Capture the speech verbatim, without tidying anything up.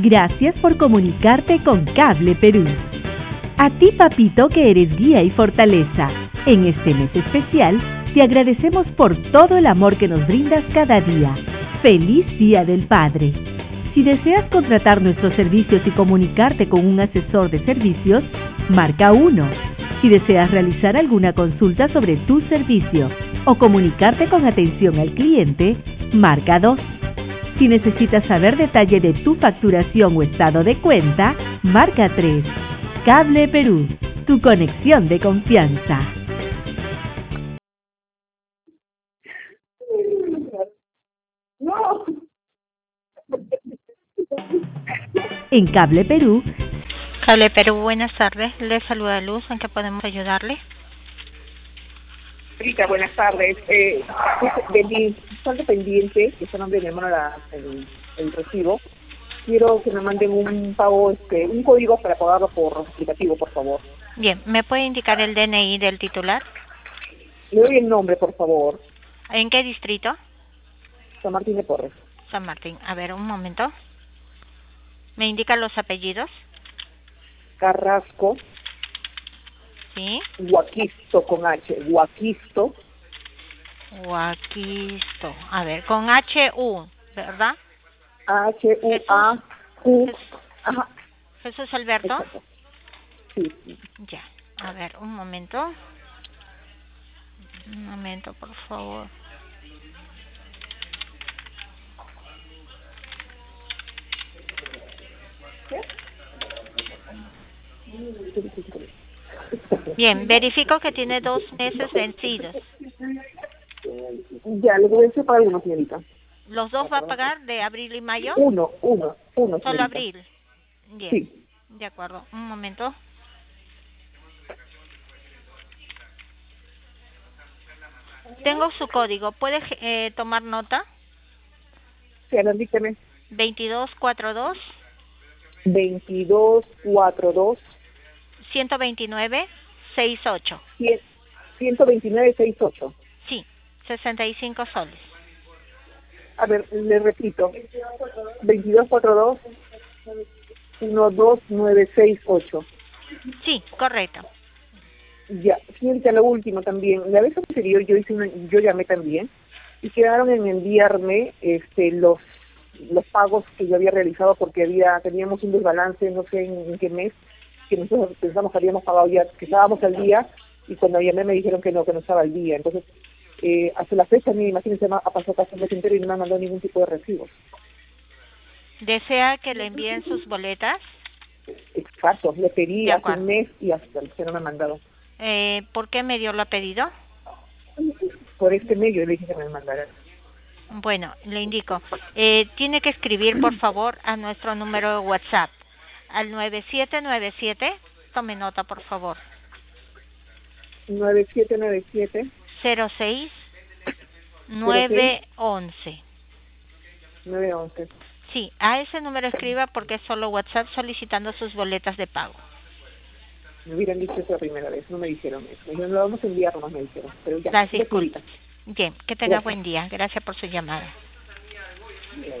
Gracias por comunicarte con Cable Perú. A ti, papito, que eres guía y fortaleza. En este mes especial, te agradecemos por todo el amor que nos brindas cada día. ¡Feliz Día del Padre! Si deseas contratar nuestros servicios y comunicarte con un asesor de servicios, marca uno. Si deseas realizar alguna consulta sobre tu servicio o comunicarte con atención al cliente, marca dos. Si necesitas saber detalle de tu facturación o estado de cuenta, marca tres. Cable Perú, tu conexión de confianza. No. En Cable Perú. Cable Perú, buenas tardes. Le saluda Luz. ¿En qué podemos ayudarle? Rita, buenas tardes. Eh, de mi saldo pendiente, que está a nombre de mi hermano la, el, el recibo, quiero que me manden un pago, este, un código para pagarlo por aplicativo, por favor. Bien, ¿me puede indicar el D N I del titular? Le doy el nombre, por favor. ¿En qué distrito? San Martín de Porres. San Martín. A ver, un momento. ¿Me indican los apellidos? Carrasco. Sí. Guaquisto con H. Guaquisto. Guaquisto. A ver, con H U, ¿verdad? H U A U. Ajá. Jesús Alberto. Exacto. Sí, sí. Ya. A ver, un momento. Un momento, por favor. Bien, verifico que tiene dos meses vencidos. Ya, le voy a hacer para uno, señorita. ¿Los dos va a pagar de abril y mayo? Uno, uno, uno, Solo señorita. abril. Bien. Sí. De acuerdo. Un momento. Tengo su código. ¿Puede eh, tomar nota? Sí, a ver, dígame. veintidós cuarenta y dos. veintidós cuarenta y dos. ciento veintinueve sesenta y ocho. ciento veintinueve sesenta y ocho. Sí, sesenta y cinco soles. A ver, le repito. veintidós cuarenta y dos. diez nueve sesenta y ocho. Sí, correcto. Ya, fíjense, lo último también. La vez anterior yo hice una, yo llamé también y quedaron en enviarme este los los pagos que yo había realizado porque había teníamos un desbalance, no sé en, en qué mes, que nosotros pensamos que habíamos pagado ya, que estábamos al día, y cuando llamé me dijeron que no, que no estaba al día. Entonces, eh, hasta la fecha, ni imagínense, ha pasado casi un mes entero y no me han mandado ningún tipo de recibos. ¿Desea que le envíen sus boletas? Exacto, le pedí De hace acuerdo. un mes y hasta que no me han mandado. Eh, ¿Por qué medio lo ha pedido? Por este medio le dije que me mandaran. Bueno, le indico. Eh, tiene que escribir, por favor, a nuestro número de WhatsApp, al nueve siete nueve siete. Tome nota, por favor. nueve siete nueve siete. cero seis nueve once. nueve once. Sí, a ese número escriba porque es solo WhatsApp solicitando sus boletas de pago. Me hubieran dicho eso la primera vez, no me dijeron eso. Me dijeron, lo vamos a enviar, no me dijeron. Pero ya, Las ya, disculpas. ahorita. Bien, que tenga Gracias. buen día. Gracias por su llamada.